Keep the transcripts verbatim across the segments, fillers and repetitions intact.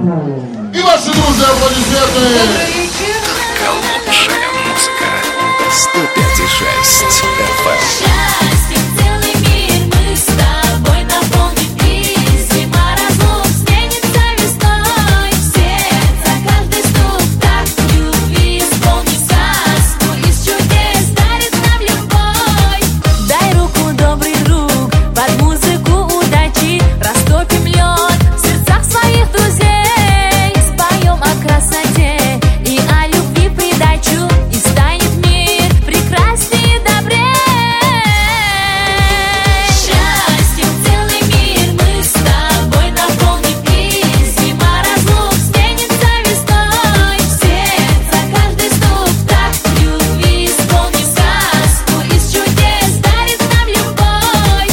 И ваши дружные аплодисменты. Только лучшая музыка. сто пять и шесть эф эм. Счастье, целый мир, мы с тобой наполним и зима разлук сменится весной. В сердце каждый стук так любви исполнит сказку, из чудес дарит нам любовь. Дай руку, добрый друг, под музыку удачи растопим лед в сердцах своих друзей. Споем о красоте и о любви придачу, и станет мир прекраснее и добрее. Счастьем целый мир мы с тобой наполним, и зима разлук сменится весной. В сердце каждый стук так любви исполнит сказку, из чудес дарит нам любовь.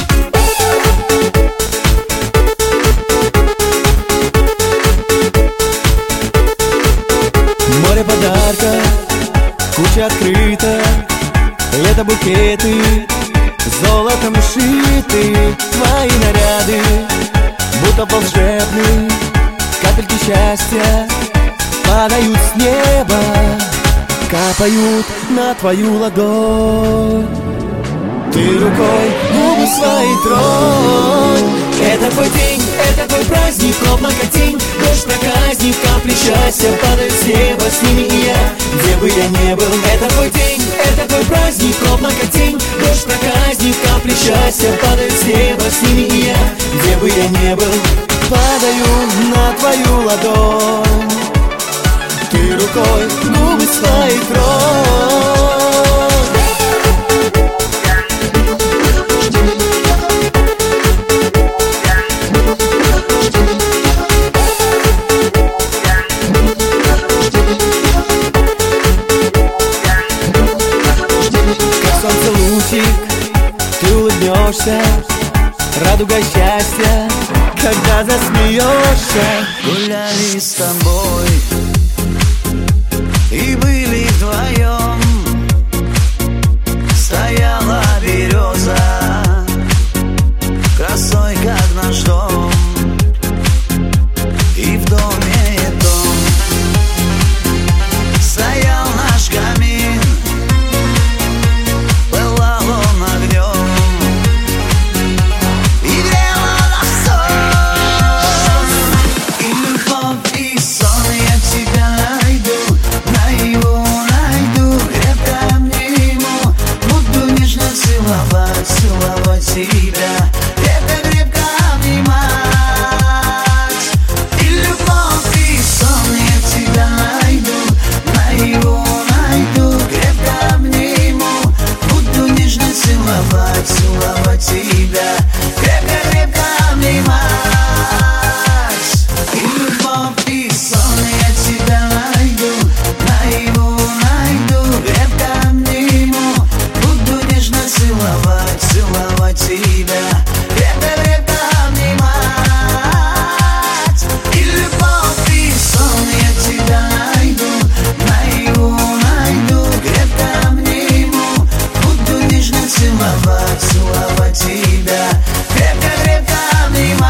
Море подарков, куча открыток, лето букеты, золотом шиты. Твои наряды, будто волшебные капельки счастья, падают с неба, капают на твою ладонь. Ты рукой губы свои тронь. Это твой день, это твой праздник, словно как тень. Дождь проказник, капли счастья падают с неба, с ними и я, где бы я не был. Это твой день, это твой праздник, словно как тень. Дождь проказник, капли счастья падают с неба, с ними и я, где бы я не был. Падаю на твою ладонь. Ты рукой губы свои тронь. Ты улыбнешься, радуга счастья, когда засмеешься. Гуляли с тобой и были вдвоем. Стояла береза красой, как наш дом. И в доме том стоял наш камин, пылал он огнем и грела нас сон. И любовь, и сон, я тебя найду, наяву найду, крепко обниму, буду нежно целовать, целовать тебя, крепко-крепко обнимать. И любовь, и сон, я тебя найду, наяву найду, крепко обниму, буду нежно целовать, целовать тебя, крепко-крепко обнимать. И любовь, и сон, я тебя найду, наяву найду, крепко обниму, буду нежно целовать, целовать тебя, крепко-крепко обнимать. И любовь, и сон, я тебя найду, наяву найду, крепко обниму, буду нежно целовать, целовать тебя, крепко-крепко обнимать.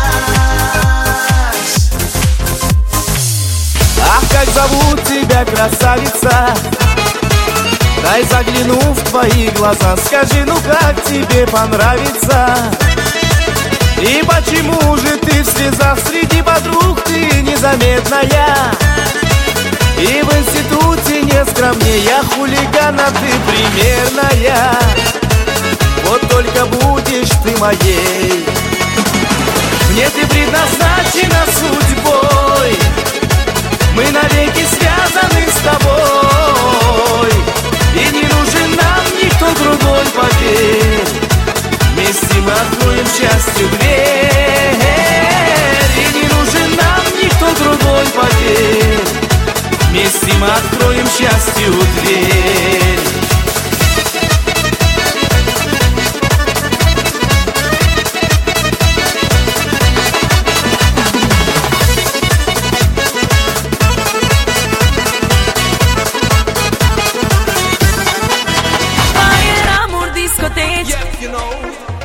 Ах, как зовут тебя, красавица? Дай загляну в твои глаза, скажи, ну как тебе понравится? И почему же ты в слезах среди подруг, ты незаметная? И в институте не скромнее хулигана, ты примерная. Вот только будешь ты моей, мне ты предназначена судьбой. Мы навеки связаны с тобой, и не нужен нам никто другой, поверь. Вместе мы откроем счастью дверь, и не нужен нам никто другой, поверь. Вместе мы откроем счастью дверь.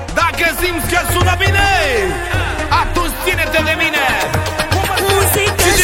Dacă simți că sună bine, atunci ține-te de mine. Muzica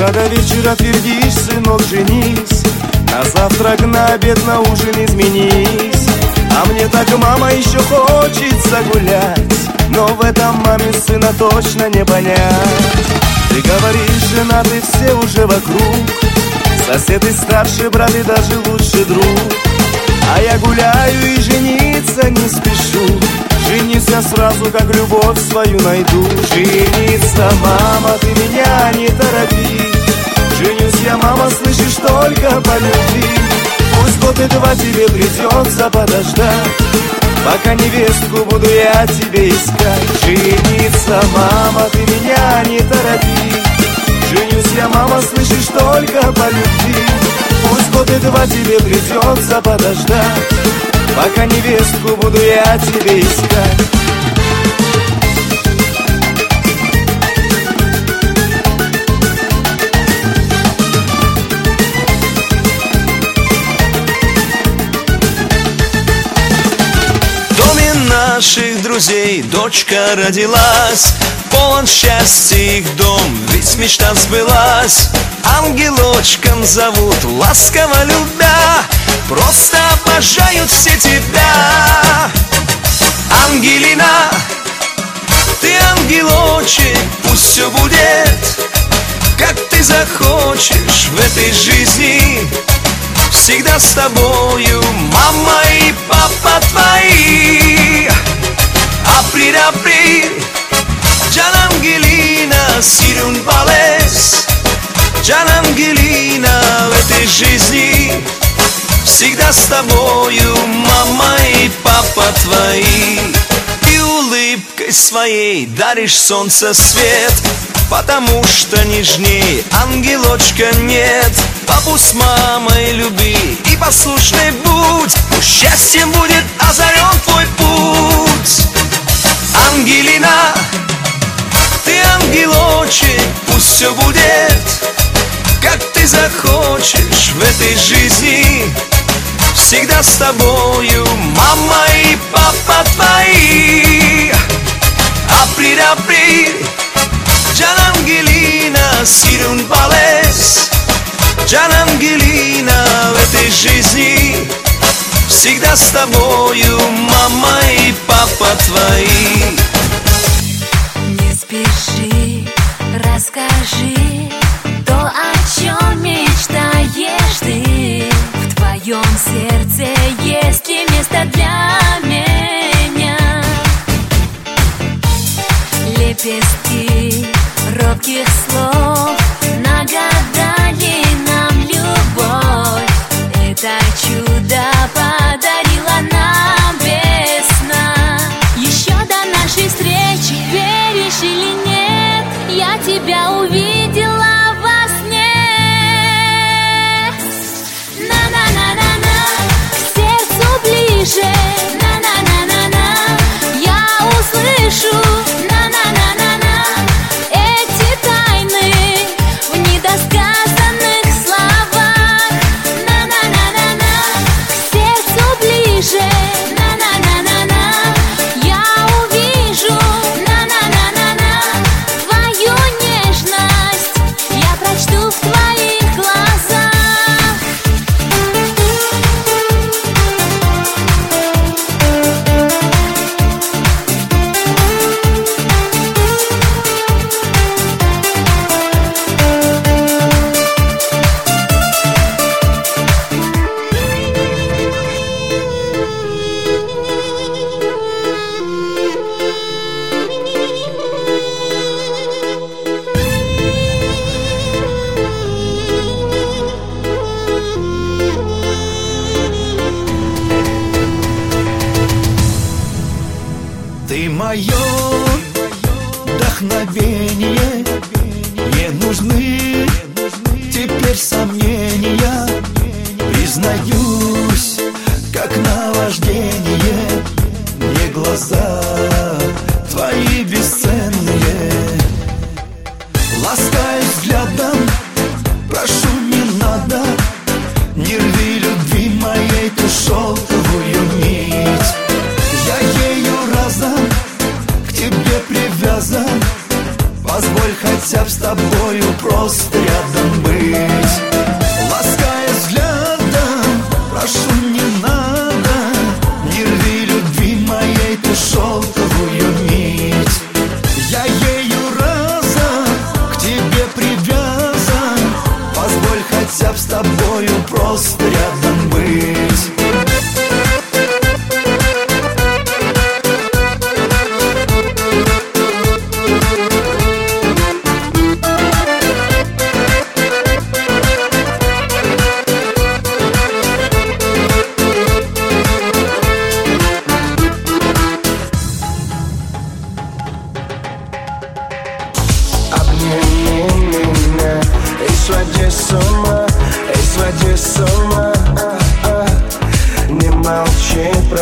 утра до вечера твердишь: сынок, женись, на завтрак, на обед, на ужин изменись. А мне так мама еще хочется гулять, но в этом маме сына точно не понять. Ты говоришь, женаты все уже вокруг, сосед и старший брат и даже лучший друг. А я гуляю и жениться не спешу, женюсь я сразу, как любовь свою найду. Жениться, мама, ты меня не торопи, женюсь я, мама, слышишь, только по любви. Пусть год и два тебе придется подождать, пока невестку буду я тебе искать. Жениться, мама, ты меня не торопи, женюсь я, мама, слышишь, только по любви. Пусть год и два тебе придется подождать, пока невестку буду я тебе искать. Наших друзей дочка родилась, полон счастья их дом, ведь мечта сбылась. Ангелочком зовут, ласково любя, просто обожают все тебя. Ангелина, ты ангелочек, пусть все будет, как ты захочешь в этой жизни. Всегда с тобою мама и папа твои. April, april, Gian Angelina, Sirun Pales. Gian Angelina, в этой жизни всегда с тобою мама и папа твои. И улыбкой своей даришь солнце свет, потому что нежней ангелочка нет. Папу с мамой люби и послушный будь, пусть счастьем будет озарен твой путь. Ангелина, ты ангелочек, пусть все будет, как ты захочешь в этой жизни. Всегда с тобою мама и папа твои. April, april, Gian Angelina, Sirun Pales. Gian Angelina, в этой жизни всегда с тобою мама и папа твои. Не спеши, расскажи то, о чем мечтаешь ты. В твоем сердце есть ли место для меня? Лепестки робких слов нагадали нам любовь. Это чудо подарила нам весна. Еще до нашей встречи, веришь или нет, я тебя увидела во сне. На-на-на-на-на, к сердцу ближе. На-на-на-на-на, я услышу. На-на-на-на-на, эти тайны в недосказанных словах. На-на-на-на-на, к сердцу ближе. На-на-на-на-на, я увижу. На-на-на-на-на, твою нежность я прочту в твоих глазах. Ты мое вдохновение, не нужны теперь сомнения. Признаюсь, как наваждение, мне глаза твои бесценные. Ласкай взглядом, прошу, не надо, не рви любви моей ту шелковую нить. Я ею разом к тебе привязан, позволь хотя бы с тобою просто рядом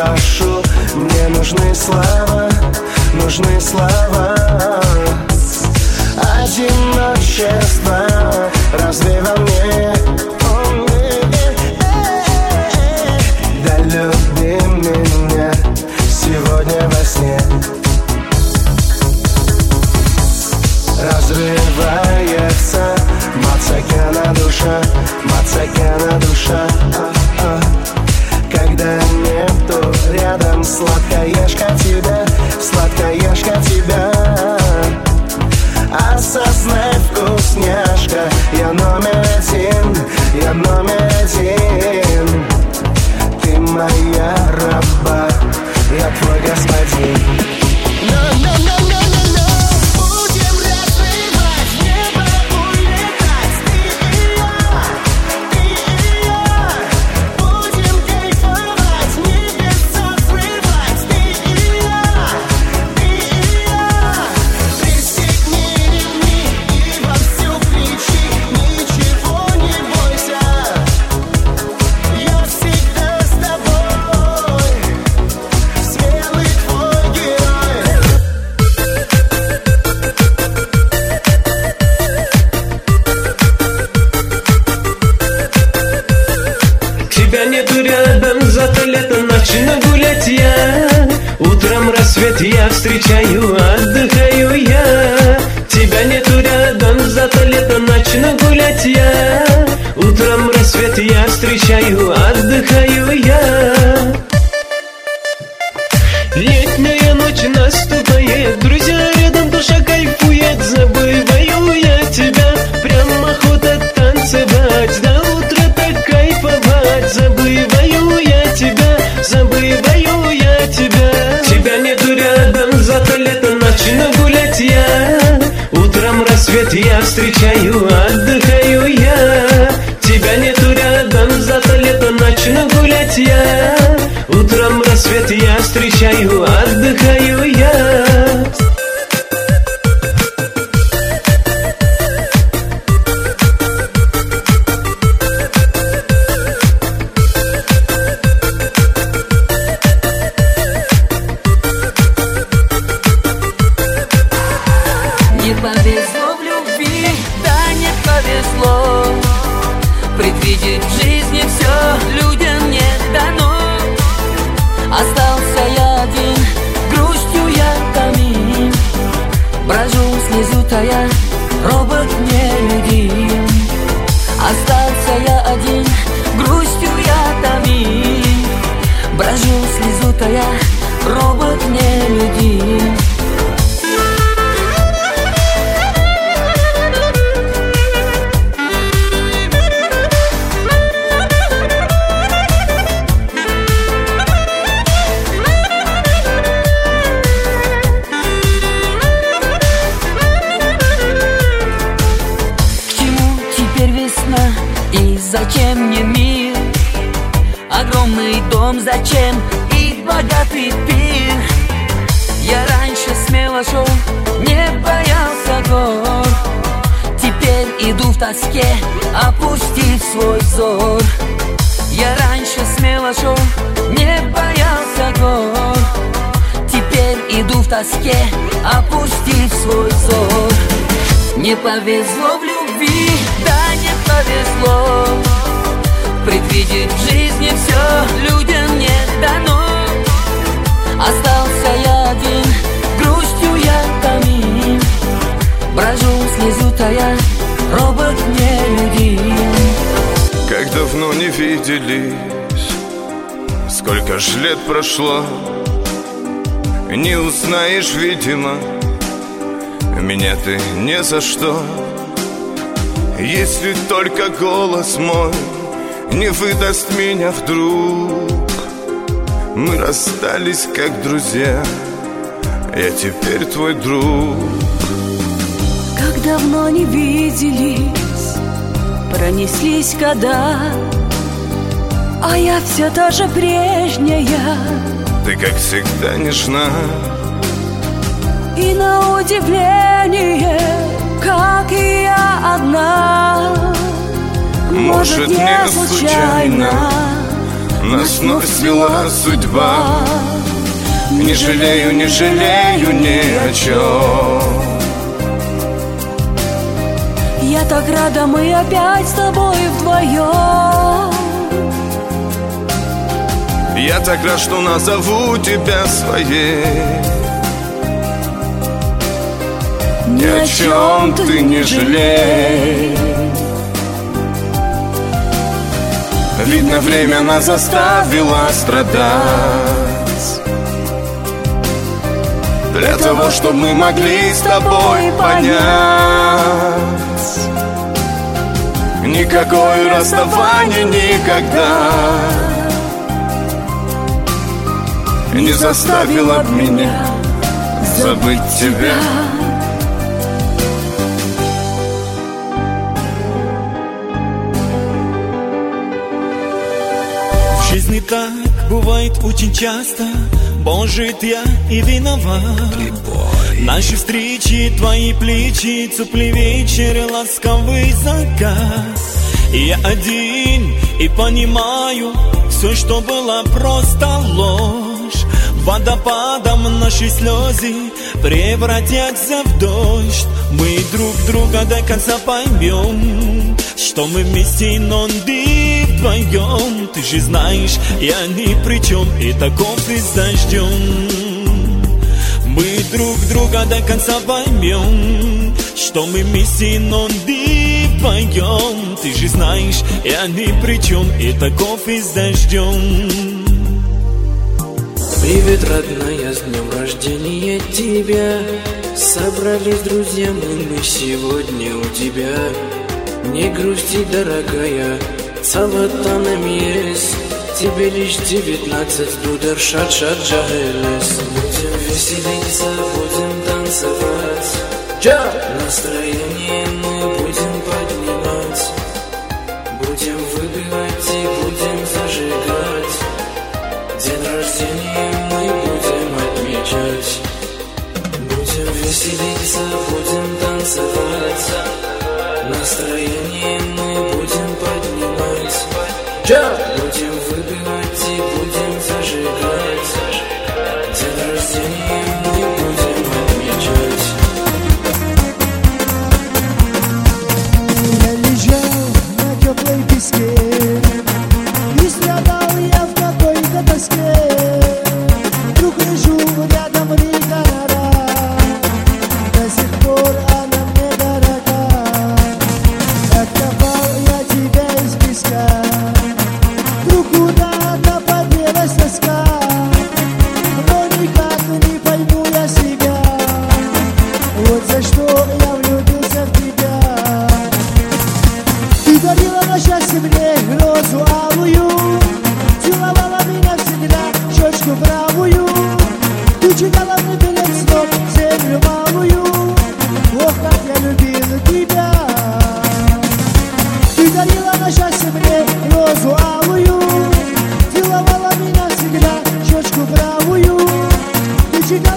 прошу, мне нужны слова, нужны слова. Одиночество разве во мне? Да люби меня сегодня во сне. Разрывается мацакана душа, мацакана душа, а, а. Когда нету рядом сладкоежка тебя, сладкоежка тебя. Осознай, вкусняшка, я номер один, я номер один. Ты моя раба, я твой господин. Я встречаю, отдыхаю я. Тебя нету рядом, зато лето начну гулять я. Утром рассвет я встречаю, отдыхаю я. Летняя ночь наступает, друзья рядом, душа кайфует. Забываю я тебя, прям охота танцевать, до утра так кайфовать. Забываю я тебя, забываю я тебя. Тебя нету рядом, зато лето начну гулять я. Утром рассвет я встречаю, отдыхаю я. Тебя нету рядом, зато лето начну гулять я. Утром рассвет я встречаю, отдыхаю я. Не повезло в любви, да не повезло. Предвидеть в жизни все людям не дано. Остался я один, грустью я томим. Брожу слезу тая, робот нелюдим. Остался я один, грустью я томим. Брожу слезу тая, робот нелюдим. Зачем мне мир? Огромный дом, зачем и богатый пир? Я раньше смело шел, не боялся гор. Теперь иду в тоске, опустив свой взор. Я раньше смело шел, не боялся гор. Теперь иду в тоске, опустив свой взор. Не повезло в любви, да не повезло. Предвидеть в жизни все людям не дано. Остался я один, грустью я томим. Брожу слезу тая, робот нелюдим. Как давно не виделись, сколько ж лет прошло. Не узнаешь, видимо, меня ты ни за что. Если только голос мой не выдаст меня вдруг. Мы расстались как друзья, я теперь твой друг. Как давно не виделись, пронеслись года, а я все та же прежняя. Ты, как всегда, нежна. И на удивление, как и я одна. Может, не случайно, нас вновь свела судьба. Не жалею, не жалею ни о чем. Я так рада, мы опять с тобой вдвоем. Я так рад, что назову тебя своей. Ни о чем ты не жалей. Видно, время нас заставило страдать, для того, чтобы мы могли с тобой понять. Никакое расставание никогда не заставило б меня забыть тебя. В жизни так бывает очень часто, может, я и виноват. Наши встречи, твои плечи, теплый вечер, ласковый закат. Я один и понимаю, все, что было, просто ложь. Водопадом наши слезы превратятся в дождь. Мы друг друга до конца поймем, что мы вместе, но ты вдвоем. Ты же знаешь, я ни при чем, и таков и с дождем. Мы друг друга до конца поймем, что мы вместе, но ты вдвоем. Ты же знаешь, я ни при чем, и таков и с дождем. Привет, родная, с днем рождения тебя. Собрались друзья, мы сегодня у тебя. Не грусти, дорогая, целота нам есть. Тебе лишь девятнадцать, дудер, шат, шат, джагелес. Будем веселиться, будем танцевать. Джа! Настроение мы будем поднимать. Будем выпивать и будем зажигать. День рождения мы будем отмечать. Будем веселиться, будем танцевать. Настроение мы будем поднимать. Джа! Будем выпивать и будем зажигать. День рождения мы будем отмечать. Я лежал на теплой песке и страдал я в какой-то тоске. Вдруг лежу рядом река Нара, до сих пор она мне дорога. Откопал я тебя из песка, вдруг куда-то поделась тоска. Но никак не пойму я себя, вот за что я влюбился в тебя. Ты дарила на счастье мне розу алую, целовала меня всегда щечку правую. Ты читала мне перед сном землю малую. Ох, как я любила тебя. Ты дарила на счастье мне розу алую, целовала меня всегда щечку правую. Ты читала